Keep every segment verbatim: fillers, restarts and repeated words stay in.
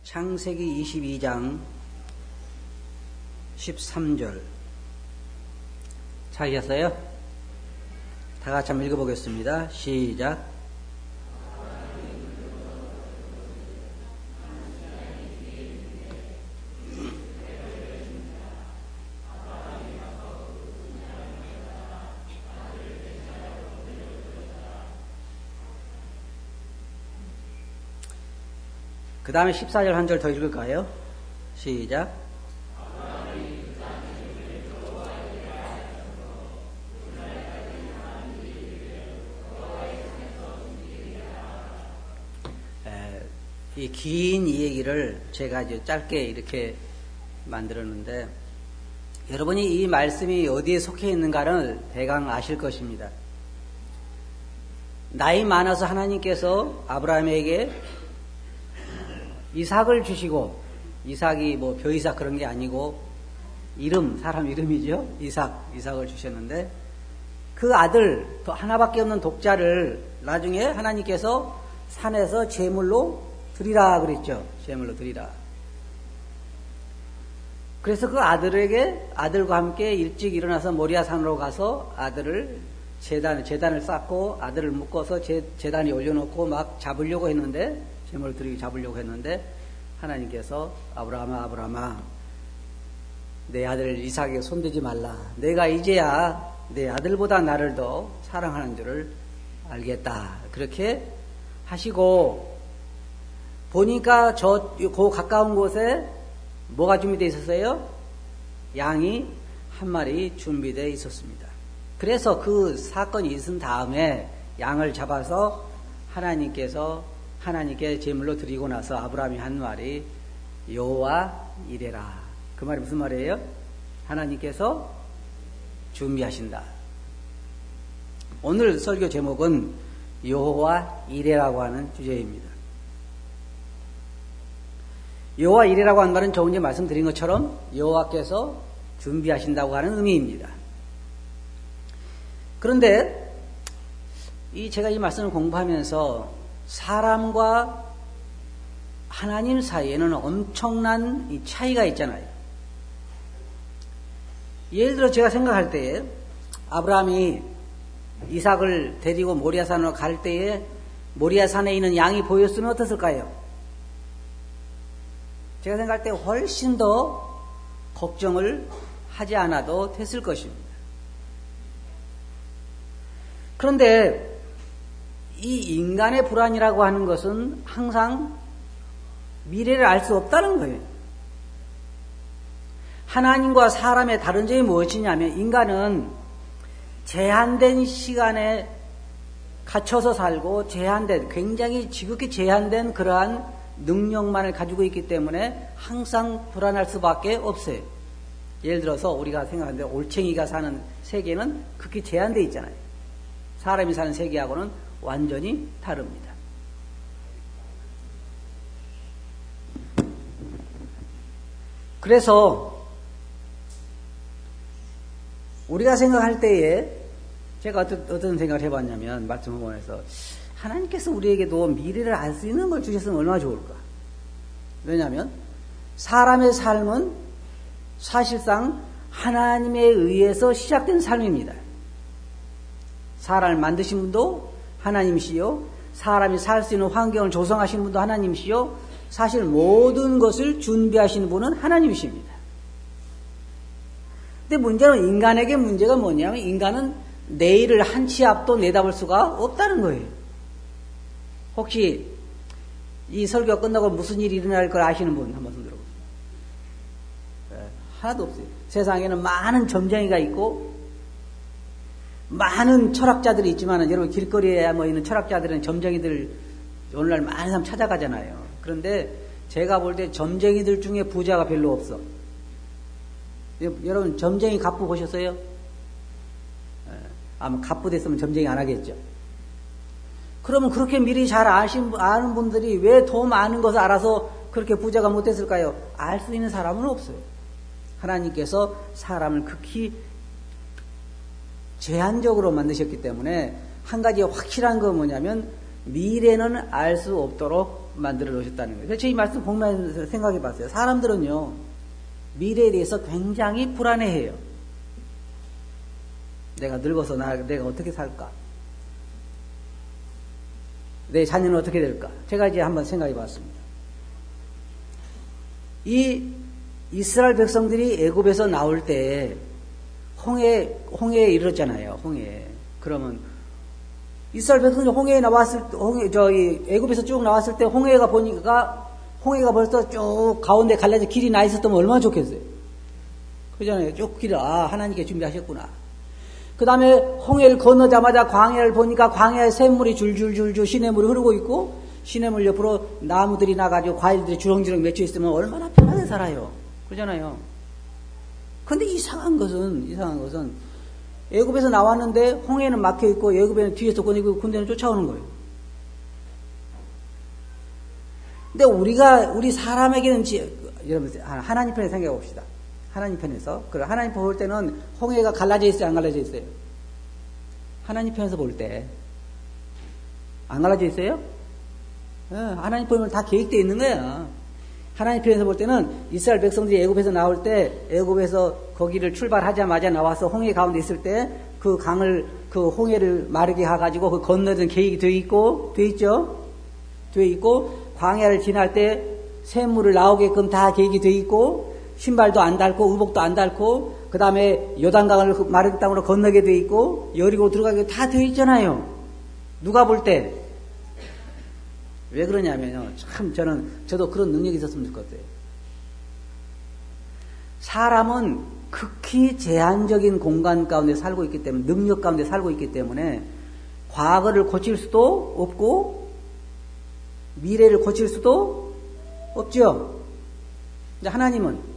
창세기 이십이 장 십삼 절 찾으셨어요? 다 같이 한번 읽어보겠습니다. 시작. 그 다음에 십사 절 한 절 더 읽을까요? 시작. 이 긴 이 얘기를 제가 이제 짧게 이렇게 만들었는데, 여러분이 이 말씀이 어디에 속해 있는가를 대강 아실 것입니다. 나이 많아서 하나님께서 아브라함에게 이삭을 주시고, 이삭이 뭐 벼이삭 그런 게 아니고 이름, 사람 이름이죠. 이삭, 이삭을 주셨는데, 그 아들 하나밖에 없는 독자를 나중에 하나님께서 산에서 제물로 드리라 그랬죠. 제물로 드리라. 그래서 그 아들에게, 아들과 함께 일찍 일어나서 모리아산으로 가서 아들을 제단, 제단을 쌓고 아들을 묶어서 제, 제단에 올려놓고 막 잡으려고 했는데, 제물을 드리기 잡으려고 했는데, 하나님께서 아브라함아, 아브라함아, 내 아들 이삭에게 손대지 말라. 내가 이제야 내 아들보다 나를 더 사랑하는 줄을 알겠다. 그렇게 하시고, 보니까 저, 그 가까운 곳에 뭐가 준비되어 있었어요? 양이 한 마리 준비되어 있었습니다. 그래서 그 사건이 있은 다음에 양을 잡아서 하나님께서 하나님께 제물로 드리고 나서 아브라함이 한 말이 여호와 이레라. 그 말이 무슨 말이에요? 하나님께서 준비하신다. 오늘 설교 제목은 여호와 이레라고 하는 주제입니다. 여호와 이레라고 하는 말은 조금 전에 말씀드린 것처럼 여호와께서 준비하신다고 하는 의미입니다. 그런데 이 제가 이 말씀을 공부하면서 사람과 하나님 사이에는 엄청난 이 차이가 있잖아요. 예를 들어 제가 생각할 때에 아브라함이 이삭을 데리고 모리아산으로 갈 때에 모리아산에 있는 양이 보였으면 어땠을까요? 제가 생각할 때 훨씬 더 걱정을 하지 않아도 됐을 것입니다. 그런데 이 인간의 불안이라고 하는 것은 항상 미래를 알 수 없다는 거예요. 하나님과 사람의 다른 점이 무엇이냐면, 인간은 제한된 시간에 갇혀서 살고 제한된, 굉장히 지극히 제한된 그러한 능력만을 가지고 있기 때문에 항상 불안할 수밖에 없어요. 예를 들어서 우리가 생각하는데 올챙이가 사는 세계는 극히 제한되어 있잖아요. 사람이 사는 세계하고는 완전히 다릅니다. 그래서 우리가 생각할 때에 제가 어떤, 어떤 생각을 해봤냐면, 말씀을 보면서 하나님께서 우리에게도 미래를 알 수 있는 걸 주셨으면 얼마나 좋을까. 왜냐하면 사람의 삶은 사실상 하나님에 의해서 시작된 삶입니다. 사람을 만드신 분도 하나님이시요, 사람이 살 수 있는 환경을 조성하신 분도 하나님이시요, 사실 모든 것을 준비하시는 분은 하나님이십니다. 근데 문제는, 인간에게 문제가 뭐냐면, 인간은 내일을 한 치 앞도 내다볼 수가 없다는 거예요. 혹시 이 설교가 끝나고 무슨 일이 일어날 걸 아시는 분 한번 손 들어보세요. 네, 하나도 없어요. 세상에는 많은 점쟁이가 있고 많은 철학자들이 있지만, 여러분 길거리에 뭐 있는 철학자들은 점쟁이들 오늘날 많은 사람 찾아가잖아요. 그런데 제가 볼 때 점쟁이들 중에 부자가 별로 없어. 여러분 점쟁이 갑부 보셨어요? 네, 아마 갑부 됐으면 점쟁이 안 하겠죠. 그러면 그렇게 미리 잘 아신, 아는 분들이 왜 더 많은 것을 알아서 그렇게 부자가 못 됐을까요? 알 수 있는 사람은 없어요. 하나님께서 사람을 극히 제한적으로 만드셨기 때문에 한 가지 확실한 건 뭐냐면, 미래는 알 수 없도록 만들어 놓으셨다는 거예요. 그래서 이 말씀 보면서 생각해 봤어요. 사람들은요, 미래에 대해서 굉장히 불안해해요. 내가 늙어서 나, 내가 어떻게 살까? 내 자녀는 어떻게 될까? 제가 이제 한번 생각해 봤습니다. 이 이스라엘 백성들이 애굽에서 나올 때 홍해, 홍해에 이르렀잖아요. 홍해. 그러면 이스라엘 백성들이 홍해에 나왔을 때, 홍해, 저기 애굽에서 쭉 나왔을 때 홍해가 보니까 홍해가 벌써 쭉 가운데 갈라져 길이 나 있었다면 얼마나 좋겠어요. 그러잖아요. 쭉 길이, 아, 하나님께 준비하셨구나. 그 다음에 홍해를 건너자마자 광야를 보니까 광야에 샘물이 줄줄줄줄 시냇물이 흐르고 있고, 시냇물 옆으로 나무들이 나가지고 과일들이 주렁주렁 맺혀 있으면 얼마나 편하게 살아요. 그러잖아요. 근데 이상한 것은, 이상한 것은, 애굽에서 나왔는데 홍해는 막혀 있고, 애굽에는 뒤에서 권이고 군대는 쫓아오는 거예요. 근데 우리가, 우리 사람에게는, 여러분, 하나님 편에 생각해 봅시다. 하나님 편에서. 그래, 하나님 볼 때는 홍해가 갈라져 있어요? 안 갈라져 있어요? 하나님 편에서 볼 때. 안 갈라져 있어요? 네, 하나님 보면 다 계획되어 있는 거야. 하나님 편에서 볼 때는 이스라엘 백성들이 애굽에서 나올 때, 애굽에서 거기를 출발하자마자 나와서 홍해 가운데 있을 때, 그 강을, 그 홍해를 마르게 해가지고 그 건너던 계획이 되어 있고, 되어 있죠? 되어 있고, 광야를 지날 때 샘물을 나오게끔 다 계획이 되어 있고, 신발도 안 닳고 의복도 안 닳고 그 다음에 요단강을 마른 땅으로 건너게 돼 있고 여리고 들어가게 다 되어 있잖아요. 누가 볼 때? 왜 그러냐면요. 참 저는 저도 그런 능력이 있었으면 좋겠어요. 사람은 극히 제한적인 공간 가운데 살고 있기 때문에 능력 가운데 살고 있기 때문에 과거를 고칠 수도 없고 미래를 고칠 수도 없죠. 근데 하나님은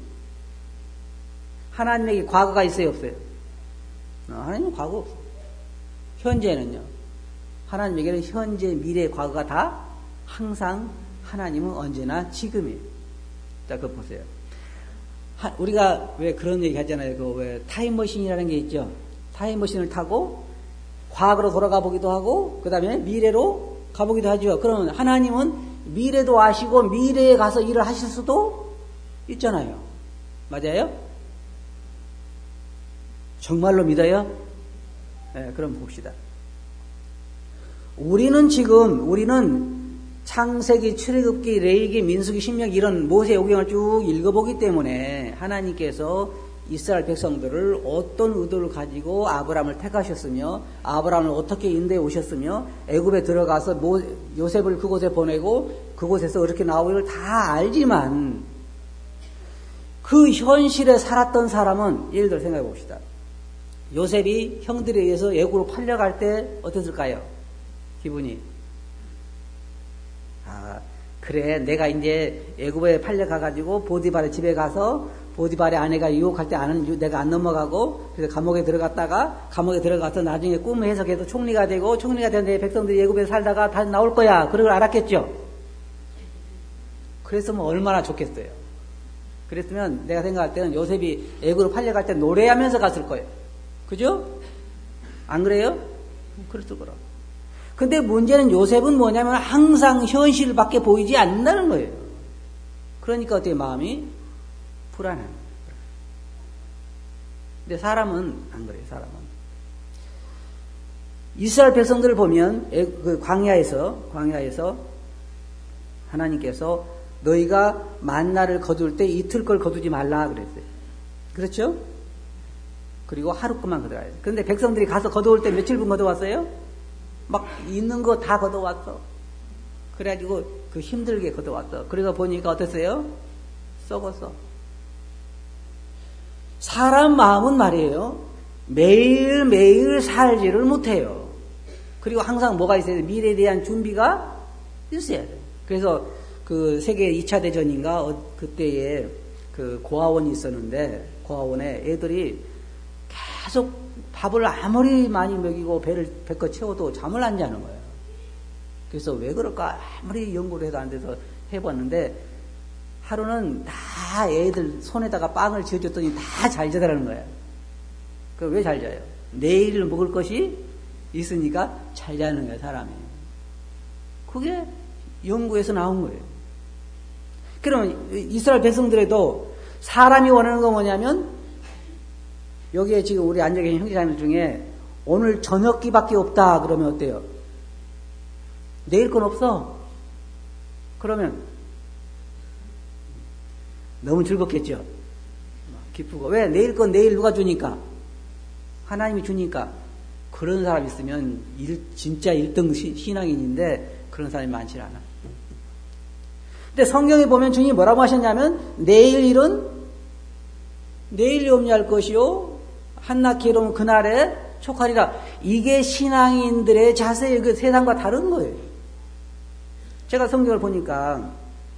하나님에게 과거가 있어요, 없어요? 하나님은 과거 없어요. 현재는요. 하나님에게는 현재, 미래, 과거가 다 항상 하나님은 언제나 지금이에요. 자, 그거 보세요. 하, 우리가 왜 그런 얘기 하잖아요. 그 왜 타임머신이라는 게 있죠. 타임머신을 타고 과거로 돌아가 보기도 하고 그 다음에 미래로 가보기도 하죠. 그러면 하나님은 미래도 아시고 미래에 가서 일을 하실 수도 있잖아요. 맞아요? 정말로 믿어요? 네, 그럼 봅시다. 우리는 지금, 우리는 창세기, 출애굽기, 레위기, 민수기, 신명기 이런 모세오경을 쭉 읽어보기 때문에 하나님께서 이스라엘 백성들을 어떤 의도를 가지고 아브라함을 택하셨으며 아브라함을 어떻게 인도해 오셨으며 애굽에 들어가서 모, 요셉을 그곳에 보내고 그곳에서 이렇게 나오기를 다 알지만 그 현실에 살았던 사람은 예를 들어 생각해 봅시다. 요셉이 형들에 의해서 애굽으로 팔려갈 때 어땠을까요? 기분이. 아, 그래, 내가 이제 애굽에 팔려가가지고 보디발의 집에 가서 보디발의 아내가 유혹할 때 아는 내가 안 넘어가고 그래서 감옥에 들어갔다가 감옥에 들어가서 나중에 꿈을 해석해서 총리가 되고 총리가 된 내 백성들이 애굽에 살다가 다시 나올 거야. 그런 걸 알았겠죠? 그랬으면 얼마나 좋겠어요. 그랬으면 내가 생각할 때는 요셉이 애굽으로 팔려갈 때 노래하면서 갔을 거예요. 그죠? 안 그래요? 그랬을 거라. 근데 문제는 요셉은 뭐냐면 항상 현실밖에 보이지 않는다는 거예요. 그러니까 어떻게 마음이 불안한 거예요. 근데 사람은 안 그래요. 사람은. 이스라엘 백성들을 보면 그 광야에서 광야에서 하나님께서 너희가 만나를 거둘 때 이틀 걸 거두지 말라 그랬어요. 그렇죠? 그리고 하루 것만 거둬야 돼요. 그런데 백성들이 가서 거두올 때 며칠 분 거둬왔어요? 막 있는 거 다 거둬왔어. 그래가지고 그 힘들게 거둬왔어. 그래서 보니까 어땠어요? 썩었어. 사람 마음은 말이에요. 매일매일 살지를 못해요. 그리고 항상 뭐가 있어야 돼요? 미래에 대한 준비가 있어야 돼요. 그래서 그 세계 이 차 대전인가 어, 그때에 그 고아원이 있었는데 고아원에 애들이 계속 밥을 아무리 많이 먹이고 배를 배껏 채워도 잠을 안 자는 거예요. 그래서 왜 그럴까 아무리 연구를 해도 안 돼서 해봤는데 하루는 다 애들 손에다가 빵을 쥐어줬더니 다 잘 자더라는 거예요. 그 왜 잘 자요? 내일 먹을 것이 있으니까 잘 자는 거예요, 사람이. 그게 연구에서 나온 거예요. 그러면 이스라엘 백성들에도 사람이 원하는 건 뭐냐면 여기에 지금 우리 앉아 계신 형제자매들 중에 오늘 저녁기밖에 없다 그러면 어때요? 내일 건 없어. 그러면 너무 즐겁겠죠. 기쁘고. 왜? 내일 건 내일 누가 주니까? 하나님이 주니까. 그런 사람 있으면 일, 진짜 일 등 신앙인인데 그런 사람이 많지 않아. 근데 성경에 보면 주님이 뭐라고 하셨냐면 내일 일은 내일 염려할 것이요 한낱 괴로운 그날에 촉하리라. 이게 신앙인들의 자세의 그 세상과 다른 거예요. 제가 성경을 보니까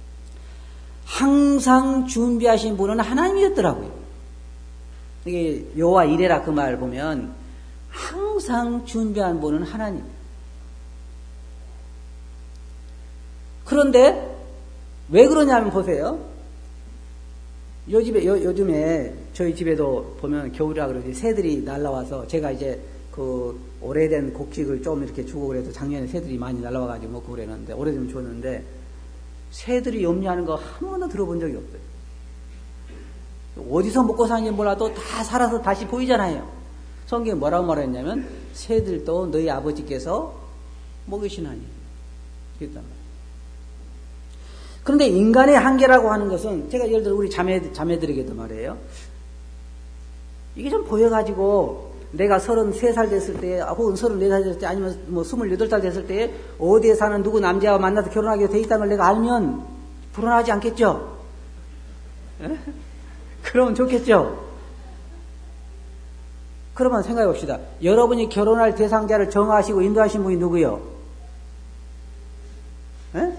항상 준비하신 분은 하나님이었더라고요. 이게 여호와 이레라 그 말 보면 항상 준비한 분은 하나님. 그런데 왜 그러냐면 보세요. 요 집에, 요, 요즘에 저희 집에도 보면 겨울이라 그러지 새들이 날라와서 제가 이제 그 오래된 곡식을 좀 이렇게 주고 그래서 작년에 새들이 많이 날라와가지고 먹고 그랬는데 오래되면 줬는데 새들이 염려하는 거 한 번도 들어본 적이 없어요. 어디서 먹고 사는지 몰라도 다 살아서 다시 보이잖아요. 성경에 뭐라고 말했냐면 새들도 너희 아버지께서 먹이시나니 그랬단 말이에요. 그런데 인간의 한계라고 하는 것은 제가 예를 들어 우리 자매, 자매들에게도 말해요. 이게 좀 보여가지고 내가 서른세 살 됐을 때 혹은 서른네 살 됐을 때 아니면 뭐 스물여덟 살 됐을 때 어디에 사는 누구 남자와 만나서 결혼하게 돼 있다는 걸 내가 알면 불안하지 않겠죠? 에? 그러면 좋겠죠? 그러면 생각해 봅시다. 여러분이 결혼할 대상자를 정하시고 인도하신 분이 누구요? 에?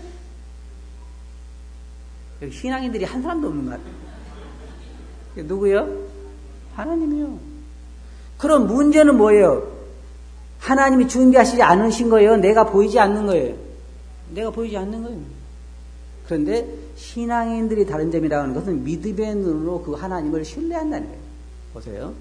여기 신앙인들이 한 사람도 없는 것 같아요. 누구요? 하나님이요. 그럼 문제는 뭐예요? 하나님이 준비하시지 않으신 거예요? 내가 보이지 않는 거예요? 내가 보이지 않는 거예요. 그런데 신앙인들이 다른 점이라는 것은 믿음의 눈으로 그 하나님을 신뢰한다는 거예요. 보세요.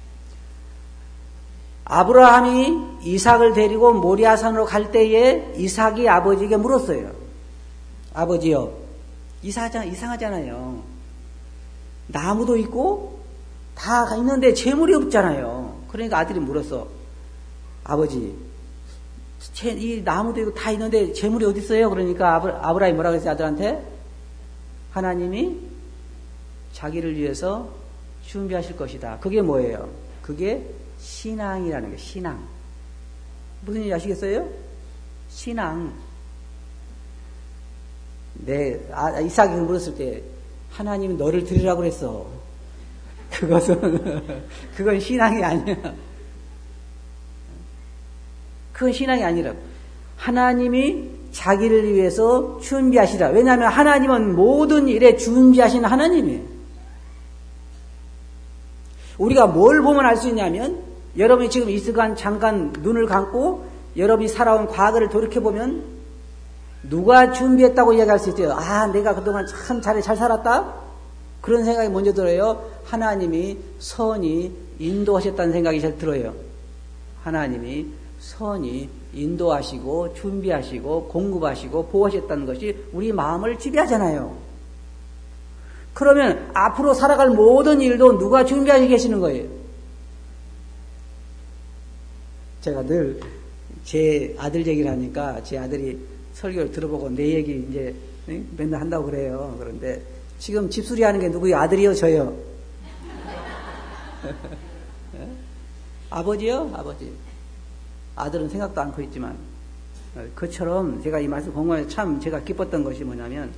아브라함이 이삭을 데리고 모리아산으로 갈 때에 이삭이 아버지에게 물었어요. 아버지요. 이상하잖아, 이상하잖아요. 나무도 있고 다 있는데 재물이 없잖아요. 그러니까 아들이 물었어. 아버지, 이 나무도 있고 다 있는데 재물이 어디 있어요? 그러니까 아브라함이 뭐라고 했어요? 아들한테? 하나님이 자기를 위해서 준비하실 것이다. 그게 뭐예요? 그게 신앙이라는 거예요. 신앙. 무슨 얘기 아시겠어요? 신앙. 네, 아, 이삭이 물었을 때 하나님이 너를 드리라고 그랬어. 그것은 그건 신앙이 아니야. 그건 신앙이 아니라 하나님이 자기를 위해서 준비하시라. 왜냐하면 하나님은 모든 일에 준비하신 하나님이에요. 우리가 뭘 보면 알 수 있냐면 여러분이 지금 이 시간 잠깐 눈을 감고 여러분이 살아온 과거를 돌이켜보면 누가 준비했다고 이야기할 수 있어요. 아, 내가 그동안 참 잘해 잘 살았다? 그런 생각이 먼저 들어요. 하나님이 선히 인도하셨다는 생각이 잘 들어요. 하나님이 선히 인도하시고 준비하시고 공급하시고 보호하셨다는 것이 우리 마음을 지배하잖아요. 그러면 앞으로 살아갈 모든 일도 누가 준비하고 계시는 거예요. 제가 늘 제 아들 얘기를 하니까 제 아들이 설교를 들어보고 내 얘기 이제 맨날 한다고 그래요. 그런데 지금 집수리 하는 게 누구요? 아들이요? 저요? 아버지요? 아버지. 아들은 생각도 않고 있지만 그처럼 제가 이 말씀 공부하면서 참 제가 기뻤던 것이 뭐냐면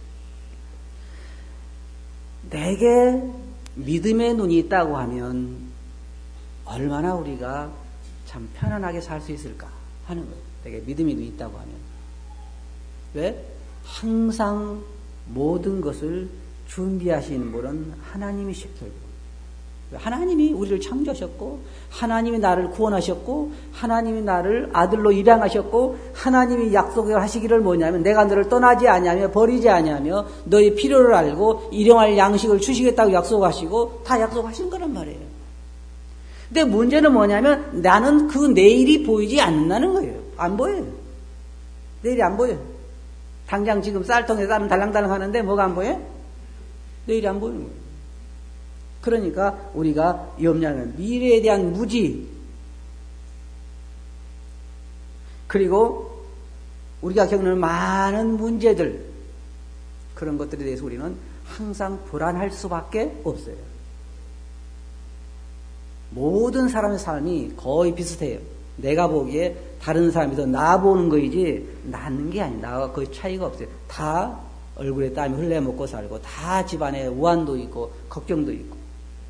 내게 믿음의 눈이 있다고 하면 얼마나 우리가 참 편안하게 살 수 있을까 하는 거예요. 내게 믿음의 눈이 있다고 하면. 왜? 항상 모든 것을 준비하시는 분은 하나님이시죠. 하나님이 우리를 창조하셨고 하나님이 나를 구원하셨고 하나님이 나를 아들로 입양하셨고 하나님이 약속을 하시기를 뭐냐면 내가 너를 떠나지 아니하며 버리지 아니하며 너의 필요를 알고 일용할 양식을 주시겠다고 약속하시고 다 약속하신 거란 말이에요. 근데 문제는 뭐냐면 나는 그 내일이 보이지 않는다는 거예요. 안 보여요. 내일이 안 보여. 당장 지금 쌀통에 쌀은 달랑달랑 하는데 뭐가 안 보여? 내일이 안 보이는 거예요. 그러니까 우리가 염려하는 미래에 대한 무지, 그리고 우리가 겪는 많은 문제들, 그런 것들에 대해서 우리는 항상 불안할 수밖에 없어요. 모든 사람의 삶이 거의 비슷해요. 내가 보기에 다른 사람이 더 나아 보는 거이지 낫는 게 아니에요. 나와 거의 차이가 없어요. 다 얼굴에 땀이 흘려 먹고 살고, 다 집안에 우환도 있고 걱정도 있고.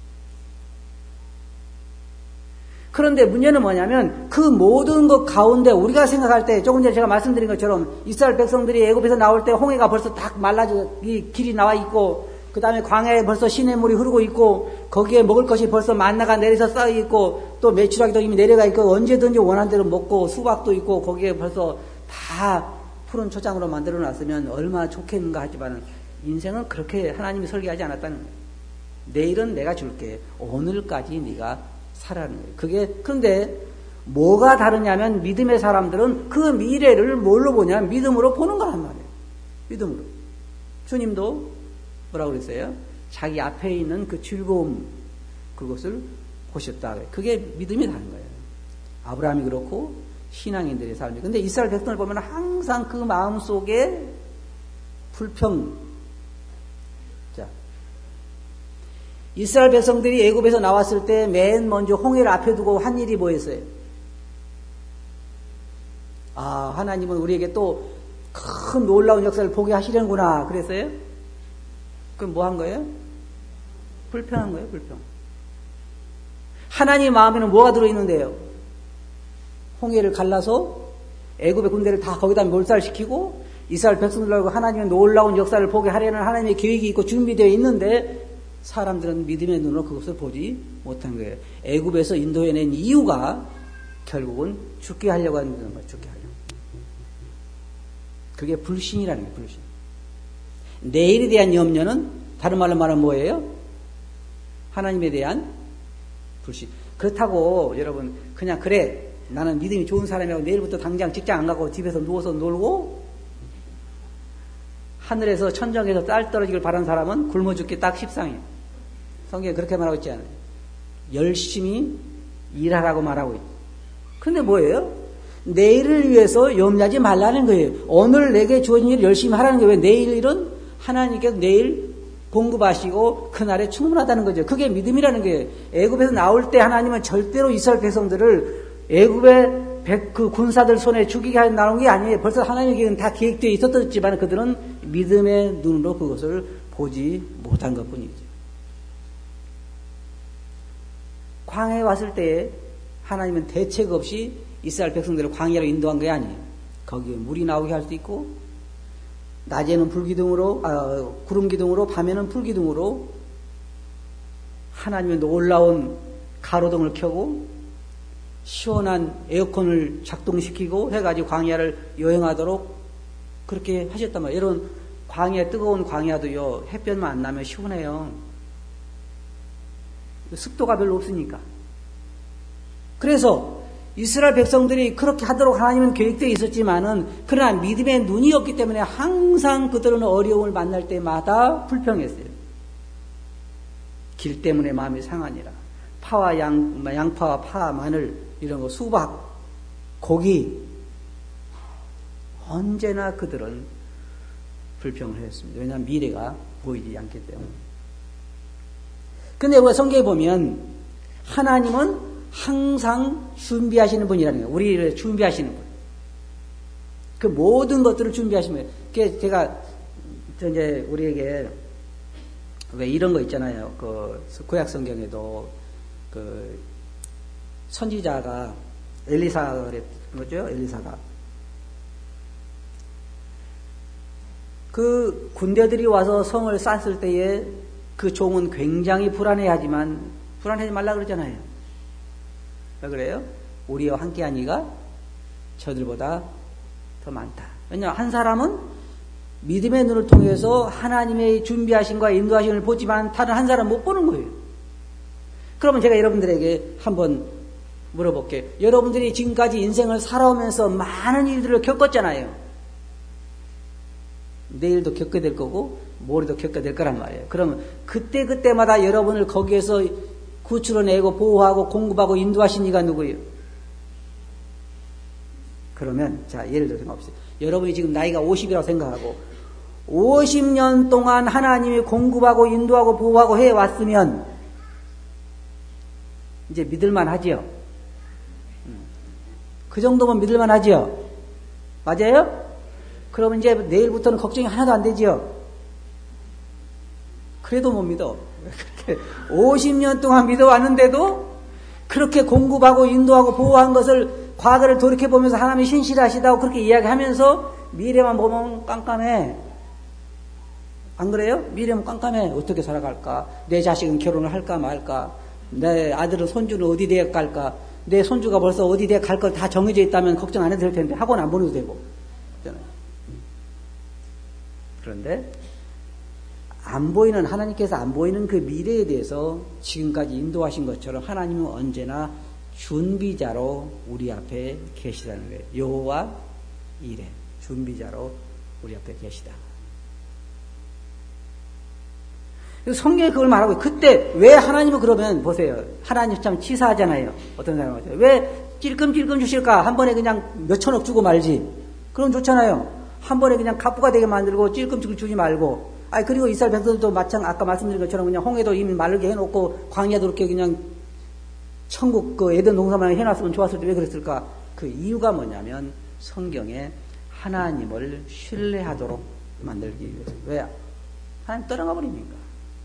그런데 문제는 뭐냐면 그 모든 것 가운데 우리가 생각할 때, 조금 전에 제가 말씀드린 것처럼 이스라엘 백성들이 애굽에서 나올 때 홍해가 벌써 딱 말라져 이 길이 나와 있고, 그 다음에 광야에 벌써 시냇물이 흐르고 있고, 거기에 먹을 것이 벌써 만나가 내려서 쌓여 있고, 또 메추라기도 이미 내려가 있고, 언제든지 원하는 대로 먹고, 수박도 있고, 거기에 벌써 다 푸른 초장으로 만들어 놨으면 얼마나 좋겠는가 하지만, 인생은 그렇게 하나님이 설계하지 않았다는 거예요. 내일은 내가 줄게. 오늘까지 네가 살아라는 거예요. 그게, 그런데 뭐가 다르냐면, 믿음의 사람들은 그 미래를 뭘로 보냐? 믿음으로 보는 거란 말이에요. 믿음으로. 주님도 뭐라고 그랬어요? 자기 앞에 있는 그 즐거움, 그것을 보셨다. 그게 믿음이 다른 거예요. 아브라함이 그렇고 신앙인들의 삶이. 근데 이스라엘 백성을 보면 항상 그 마음 속에 불평. 자, 이스라엘 백성들이 애굽에서 나왔을 때 맨 먼저 홍해를 앞에 두고 한 일이 뭐였어요? 아, 하나님은 우리에게 또 큰 놀라운 역사를 보게 하시려는구나. 그랬어요? 그럼 뭐 한 거예요? 불평한 거예요, 불평. 하나님 마음에는 뭐가 들어있는데요? 홍해를 갈라서 애굽의 군대를 다 거기다 몰살시키고 이스라엘 백성들하고 하나님의 놀라운 역사를 보게 하려는 하나님의 계획이 있고 준비되어 있는데 사람들은 믿음의 눈으로 그것을 보지 못한 거예요. 애굽에서 인도해낸 이유가 결국은 죽게 하려고 하는 거예요. 죽게 하려고. 그게 불신이라는 거예요. 불신. 내일에 대한 염려는 다른 말로 말하면 뭐예요? 하나님에 대한 불신. 그렇다고 여러분 그냥 그래 나는 믿음이 좋은 사람이라고 내일부터 당장 직장 안 가고 집에서 누워서 놀고 하늘에서 천정에서 딸 떨어지길 바라는 사람은 굶어 죽기 딱 십상이에요. 성경에 그렇게 말하고 있지 않아요. 열심히 일하라고 말하고 있죠. 근데 뭐예요? 내일을 위해서 염려하지 말라는 거예요. 오늘 내게 주어진 일을 열심히 하라는 거예요. 왜? 내일 일은 하나님께서 내일 공급하시고 그날에 충분하다는 거죠. 그게 믿음이라는 거예요. 애굽에서 나올 때 하나님은 절대로 이스라엘 백성들을 애굽의 백, 그 군사들 손에 죽이게 하려 나온 게 아니에요. 벌써 하나님에게는 다 계획되어 있었지만 그들은 믿음의 눈으로 그것을 보지 못한 것 뿐이죠. 광야에 왔을 때 하나님은 대책 없이 이스라엘 백성들을 광야로 인도한 게 아니에요. 거기에 물이 나오게 할 수 있고 낮에는 불기둥으로 아, 구름기둥으로 밤에는 불기둥으로 하나님의 놀라운 가로등을 켜고 시원한 에어컨을 작동시키고 해가지고 광야를 여행하도록 그렇게 하셨단 말이에요. 여러분 광야 뜨거운 광야도요 햇볕만 안 나면 시원해요. 습도가 별로 없으니까. 그래서 이스라엘 백성들이 그렇게 하도록 하나님은 계획되어 있었지만은 그러나 믿음의 눈이 없기 때문에 항상 그들은 어려움을 만날 때마다 불평했어요. 길 때문에 마음이 상하니라. 파와 양, 양파와 파, 마늘 이런 거 수박, 고기 언제나 그들은 불평을 했습니다. 왜냐하면 미래가 보이지 않기 때문에. 근데 우리가 성경에 보면 하나님은 항상 준비하시는 분이라는 거예요. 우리를 준비하시는 분. 그 모든 것들을 준비하시는 거예요. 그게 제가 이제 우리에게 왜 이런 거 있잖아요. 그 구약 성경에도 그 선지자가 엘리사가 그랬던 거죠. 엘리사가 그 군대들이 와서 성을 쌌을 때에 그 종은 굉장히 불안해하지만 불안하지 말라 그러잖아요. 왜 그래요? 우리와 함께한 이가 저들보다 더 많다. 왜냐하면 한 사람은 믿음의 눈을 통해서 하나님의 준비하심과 인도하심을 보지만 다른 한 사람은 못 보는 거예요. 그러면 제가 여러분들에게 한번 물어볼게요. 여러분들이 지금까지 인생을 살아오면서 많은 일들을 겪었잖아요. 내일도 겪게 될 거고 모레도 겪게 될 거란 말이에요. 그러면 그때 그때마다 여러분을 거기에서 구출해내고 보호하고 공급하고 인도하신 이가 누구예요? 그러면 자 예를 들어 생각해보세요. 여러분이 지금 나이가 오십이라고 생각하고 오십 년 동안 하나님이 공급하고 인도하고 보호하고 해왔으면 이제 믿을만 하지요. 그 정도면 믿을만 하지요. 맞아요? 그러면 이제 내일부터는 걱정이 하나도 안 되지요. 그래도 못 믿어. 그렇게 오십 년 동안 믿어왔는데도 그렇게 공급하고 인도하고 보호한 것을 과거를 돌이켜보면서 하나님이 신실하시다고 그렇게 이야기하면서 미래만 보면 깜깜해. 안 그래요? 미래만 깜깜해. 어떻게 살아갈까? 내 자식은 결혼을 할까 말까? 내 아들은 손주는 어디 대학 갈까? 내 손주가 벌써 어디 대학 갈 거 다 정해져 있다면 걱정 안 해도 될 텐데 학원 안 보내도 되고. 그런데 안 보이는 하나님께서 안 보이는 그 미래에 대해서 지금까지 인도하신 것처럼 하나님은 언제나 준비자로 우리 앞에 계시다는 거예요. 여호와 이레 준비자로 우리 앞에 계시다. 성경에 그걸 말하고 그때 왜 하나님은 그러면 보세요. 하나님 참 치사하잖아요. 어떤 사람은 왜 찔끔찔끔 주실까? 한 번에 그냥 몇천억 주고 말지. 그럼 좋잖아요. 한 번에 그냥 갑부가 되게 만들고 찔끔찔끔 주지 말고. 아 그리고 이스라엘 백성들도 마찬 아까 말씀드린 것처럼 그냥 홍해도 이미 마르게 해놓고 광야도 이렇게 그냥 천국 그 에덴 동산만 해놨으면 좋았을 때 왜 그랬을까? 그 이유가 뭐냐면 성경에 하나님을 신뢰하도록 만들기 위해서. 왜? 하나님 떠나가 버리니까.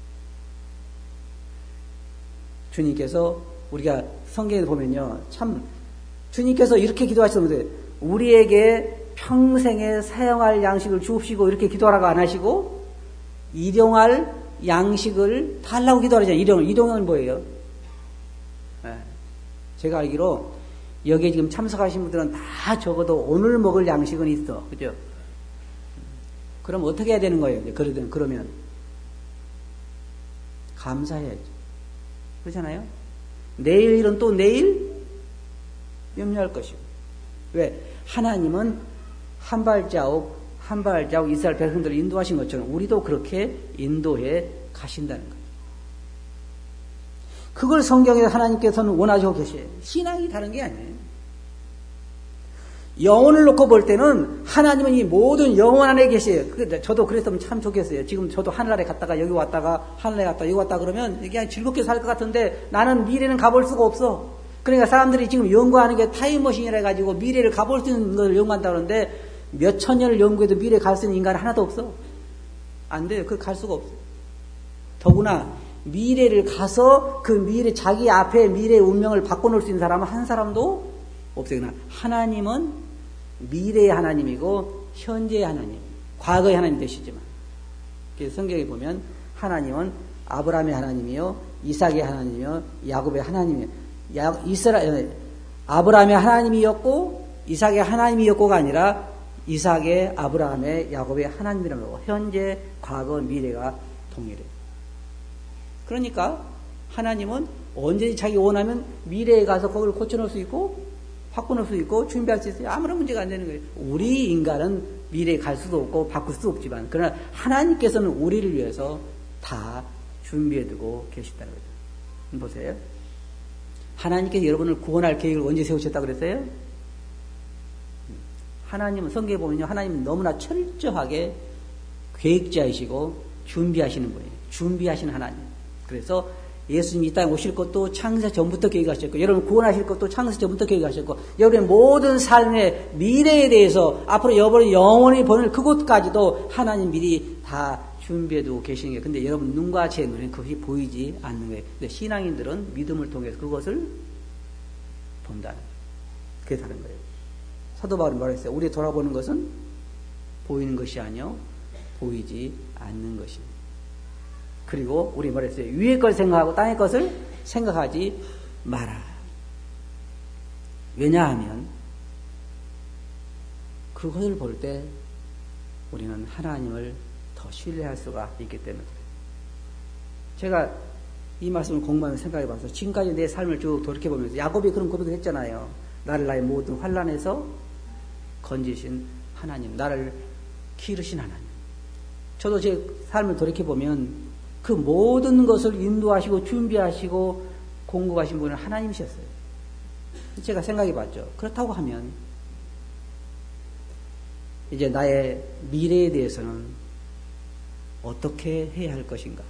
주님께서 우리가 성경에 보면요. 참 주님께서 이렇게 기도하시는데 우리에게 평생에 사용할 양식을 주옵시고 이렇게 기도하라고 안 하시고 일용할 양식을 달라고 기도하잖아요. 일용, 일용은 뭐예요? 네. 제가 알기로 여기에 지금 참석하신 분들은 다 적어도 오늘 먹을 양식은 있어. 그죠? 그럼 어떻게 해야 되는 거예요? 그러면, 그러면 감사해야죠. 그렇잖아요? 내일 일은 또 내일 염려할 것이고. 왜? 하나님은 한 발자국 한 발자국 이스라엘 백성들을 인도하신 것처럼 우리도 그렇게 인도해 가신다는 거예요. 그걸 성경에 하나님께서는 원하시고 계세요. 신앙이 다른 게 아니에요. 영혼을 놓고 볼 때는 하나님은 이 모든 영혼 안에 계세요. 저도 그랬으면 참 좋겠어요. 지금 저도 하늘나라에 갔다가 여기 왔다가 하늘나라에 갔다가 여기 왔다 그러면 그냥 즐겁게 살 것 같은데 나는 미래는 가볼 수가 없어. 그러니까 사람들이 지금 연구하는 게 타임머신이라 해가지고 미래를 가볼 수 있는 걸 연구한다 그러는데 몇천 년을 연구해도 미래에 갈 수 있는 인간은 하나도 없어. 안 돼요. 그 갈 수가 없어요. 더구나 미래를 가서 그 미래 자기 앞에 미래의 운명을 바꿔놓을 수 있는 사람은 한 사람도 없어요. 그러나 하나님은 미래의 하나님이고 현재의 하나님, 과거의 하나님 되시지만 그래서 성경에 보면 하나님은 아브라함의 하나님이요 이삭의 하나님이요 야곱의 하나님이요. 야, 이스라엘 아브라함의 하나님이었고 이삭의 하나님이었고가 아니라 이삭의 아브라함의 야곱의 하나님이라는 거고 현재, 과거, 미래가 동일해요. 그러니까 하나님은 언제든지 자기 원하면 미래에 가서 거기를 고쳐놓을 수 있고 바꿔놓을 수 있고 준비할 수 있어요. 아무런 문제가 안 되는 거예요. 우리 인간은 미래에 갈 수도 없고 바꿀 수도 없지만 그러나 하나님께서는 우리를 위해서 다 준비해두고 계시다는 거죠. 보세요. 하나님께서 여러분을 구원할 계획을 언제 세우셨다고 그랬어요? 하나님은 성경에 보면요. 하나님은 너무나 철저하게 계획자이시고 준비하시는 분이에요. 준비하시는 하나님. 그래서 예수님이 이 땅에 오실 것도 창세 전부터 계획하셨고 여러분 구원하실 것도 창세 전부터 계획하셨고 여러분의 모든 삶의 미래에 대해서 앞으로 여러분의 영원히 보낼 그곳까지도 하나님 미리 다 준비해두고 계시는 거예요. 근데 여러분 눈과 제 눈에 그것이 보이지 않는 거예요. 근데 신앙인들은 믿음을 통해서 그것을 본다는 거예요. 그게 다른 거예요. 사도 바울이 말했어요. 우리 돌아보는 것은 보이는 것이 아니요 보이지 않는 것입니다. 그리고 우리 말했어요. 위의 걸 생각하고 땅의 것을 생각하지 마라. 왜냐하면 그것을 볼 때 우리는 하나님을 더 신뢰할 수가 있기 때문에 그래요. 제가 이 말씀을 공부하면서 생각해 봐서 지금까지 내 삶을 쭉 돌이켜보면서 야곱이 그런 고백을 했잖아요. 나를 나의 모든 환난에서 건지신 하나님, 나를 기르신 하나님. 저도 제 삶을 돌이켜보면 그 모든 것을 인도하시고 준비하시고 공급하신 분은 하나님이셨어요. 제가 생각해 봤죠. 그렇다고 하면 이제 나의 미래에 대해서는 어떻게 해야 할 것인가?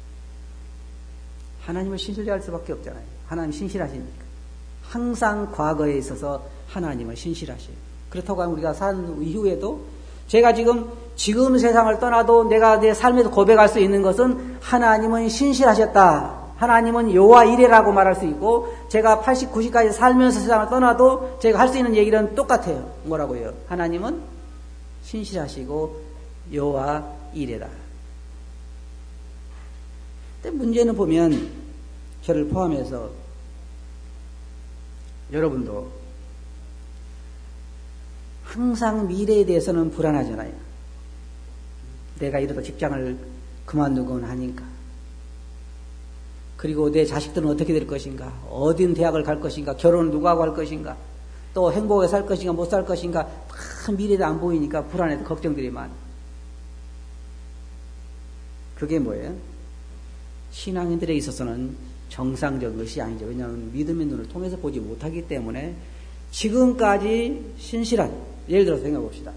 하나님을 신실할 수밖에 없잖아요. 하나님 신실하시니까. 항상 과거에 있어서 하나님은 신실하셔요. 그렇다고 하면 우리가 산 이후에도 제가 지금 지금 세상을 떠나도 내가 내 삶에서 고백할 수 있는 것은 하나님은 신실하셨다. 하나님은 여호와 이레라고 말할 수 있고 제가 팔십, 구십까지 살면서 세상을 떠나도 제가 할 수 있는 얘기는 똑같아요. 뭐라고요? 하나님은 신실하시고 여호와 이레다. 근데 문제는 보면 저를 포함해서 여러분도 항상 미래에 대해서는 불안하잖아요. 내가 이러다 직장을 그만두곤 하니까. 그리고 내 자식들은 어떻게 될 것인가? 어딘 대학을 갈 것인가? 결혼을 누가 하고 할 것인가? 또 행복하게 살 것인가? 못 살 것인가? 다 미래도 안 보이니까 불안해서 걱정들이 많아. 그게 뭐예요? 신앙인들에 있어서는 정상적인 것이 아니죠. 왜냐하면 믿음의 눈을 통해서 보지 못하기 때문에 지금까지 신실한, 예를 들어서 생각해 봅시다.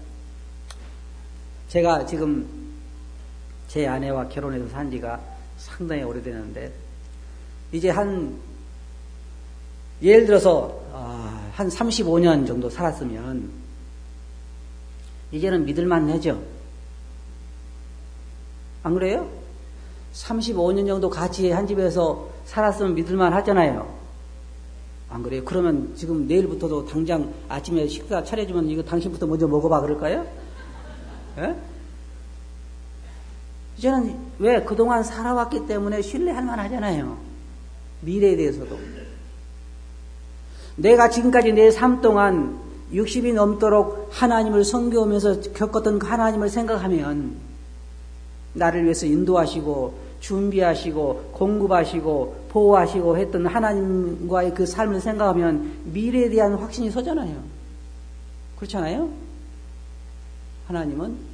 제가 지금 제 아내와 결혼해서 산 지가 상당히 오래됐는데 이제 한 예를 들어서 한 삼십오 년 정도 살았으면 이제는 믿을만 하죠. 안 그래요? 삼십오 년 정도 같이 한 집에서 살았으면 믿을만 하잖아요. 안 그래요? 그러면 지금 내일부터도 당장 아침에 식사 차려주면 이거 당신부터 먼저 먹어봐 그럴까요? 예? 이제는 왜? 그동안 살아왔기 때문에 신뢰할 만하잖아요. 미래에 대해서도. 내가 지금까지 내 삶 동안 육십이 넘도록 하나님을 섬겨오면서 겪었던 그 하나님을 생각하면 나를 위해서 인도하시고 준비하시고 공급하시고 보호하시고 했던 하나님과의 그 삶을 생각하면 미래에 대한 확신이 서잖아요. 그렇잖아요? 하나님은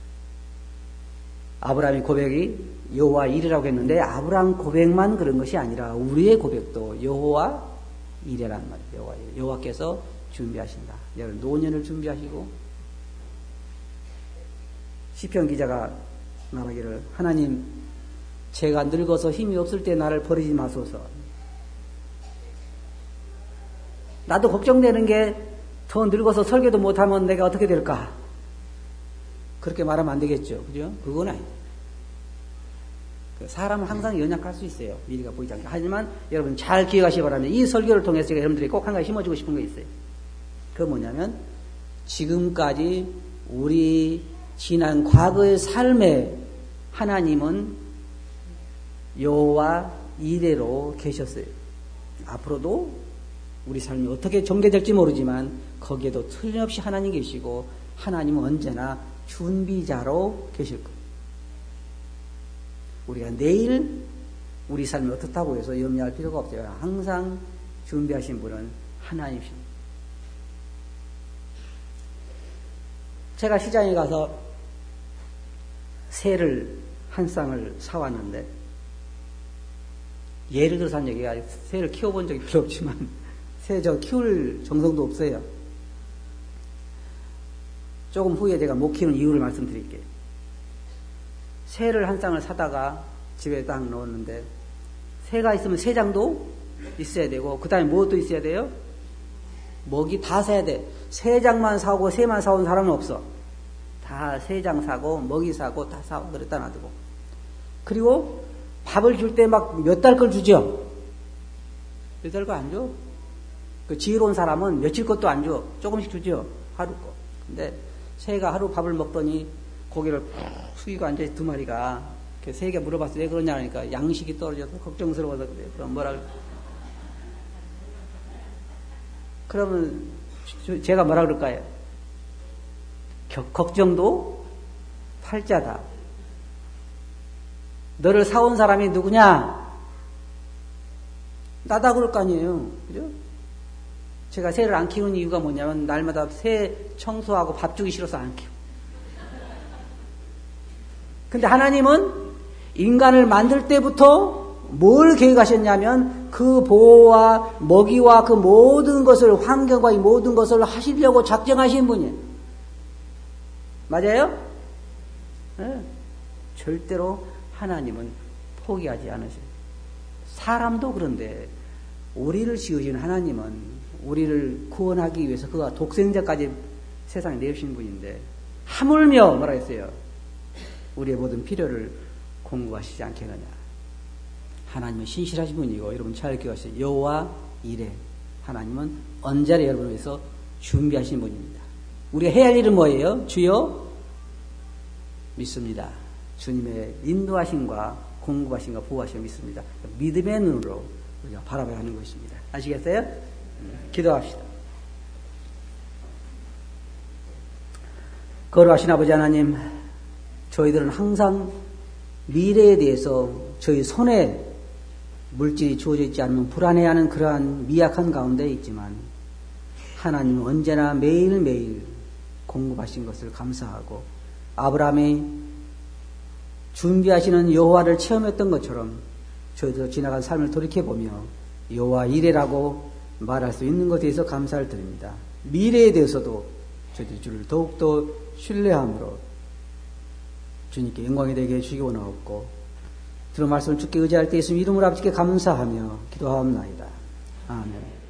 아브라함의 고백이 여호와 이레라고 했는데 아브라함 고백만 그런 것이 아니라 우리의 고백도 여호와 이레란 말이에요. 여호와 이레. 여호와께서 준비하신다. 여러분 노년을 준비하시고 시편 기자가 말하기를 하나님 제가 늙어서 힘이 없을 때 나를 버리지 마소서. 나도 걱정되는 게 더 늙어서 설교도 못하면 내가 어떻게 될까? 그렇게 말하면 안 되겠죠. 그죠? 그건 아니에요. 사람은 항상 연약할 수 있어요. 미래가 보이지 않게. 하지만 여러분 잘 기억하시기 바랍니다. 이 설교를 통해서 제가 여러분들이 꼭 한 가지 심어주고 싶은 게 있어요. 그건 뭐냐면 지금까지 우리 지난 과거의 삶에 하나님은 여호와 이레로 계셨어요. 앞으로도 우리 삶이 어떻게 전개될지 모르지만 거기에도 틀림없이 하나님 계시고 하나님은 언제나 준비자로 계실 거예요. 우리가 내일 우리 삶이 어떻다고 해서 염려할 필요가 없어요. 항상 준비하신 분은 하나님이십니다. 제가 시장에 가서 새를 한 쌍을 사왔는데 예를 들어서 한 얘기가 새를 키워본 적이 별로 없지만 새 저 키울 정성도 없어요. 조금 후에 제가 못 키우는 이유를 말씀드릴게요. 새를 한 쌍을 사다가 집에 딱 넣었는데 새가 있으면 새장도 있어야 되고 그 다음에 무엇도 있어야 돼요? 먹이 다 사야 돼. 새장만 사고 새만 사온 사람은 없어. 다 새장 사고 먹이 사고 다 사고 그랬다 놔두고 그리고 밥을 줄 때 막 몇 달 걸 주죠. 몇 달 거 안 줘. 그 지혜로운 사람은 며칠 것도 안 줘. 조금씩 주죠. 하루 거. 근데 새가 하루 밥을 먹더니 고개를 푹 숙이고 앉아있 두 마리가 새가 물어봤어. 왜 그러냐 하니까 양식이 떨어져서 걱정스러워서 그래. 그럼 뭐라 그래. 그러면 제가 뭐라 그럴까요? 걱정도 팔자다. 너를 사온 사람이 누구냐? 나다 그럴 거 아니에요. 그죠? 제가 새를 안 키우는 이유가 뭐냐면 날마다 새 청소하고 밥 주기 싫어서 안 키워. 근데 하나님은 인간을 만들 때부터 뭘 계획하셨냐면 그 보호와 먹이와 그 모든 것을, 환경과 이 모든 것을 하시려고 작정하신 분이에요. 맞아요? 네. 절대로 하나님은 포기하지 않으셔요. 사람도 그런데 우리를 지으신 하나님은 우리를 구원하기 위해서 그가 독생자까지 세상에 내주신 분인데 하물며 뭐라 했어요? 우리의 모든 필요를 공급하시지 않겠느냐. 하나님은 신실하신 분이고 여러분 잘 기억하세요. 여호와 이레. 하나님은 언제나 여러분을 위해서 준비하신 분입니다. 우리가 해야 할 일은 뭐예요? 주여 믿습니다. 주님의 인도하심과 공급하심과 보호하심을 믿습니다. 믿음의 눈으로 우리가 바라봐야 하는 것입니다. 아시겠어요? 기도합시다. 거룩하신 아버지 하나님, 저희들은 항상 미래에 대해서 저희 손에 물질이 주어져 있지 않으면 불안해하는 그러한 미약한 가운데 있지만 하나님은 언제나 매일매일 공급하신 것을 감사하고 아브라함이 준비하시는 여호와를 체험했던 것처럼 저희도 지나간 삶을 돌이켜보며 여호와 이레라고 말할 수 있는 것에 대해서 감사를 드립니다. 미래에 대해서도 저희들이 주를 더욱더 신뢰함으로 주님께 영광이 되게 해주시기 원하옵고 들은 말씀을 주께 의지할 때 예수님 이름으로 아버지께 감사하며 기도하옵나이다. 아멘.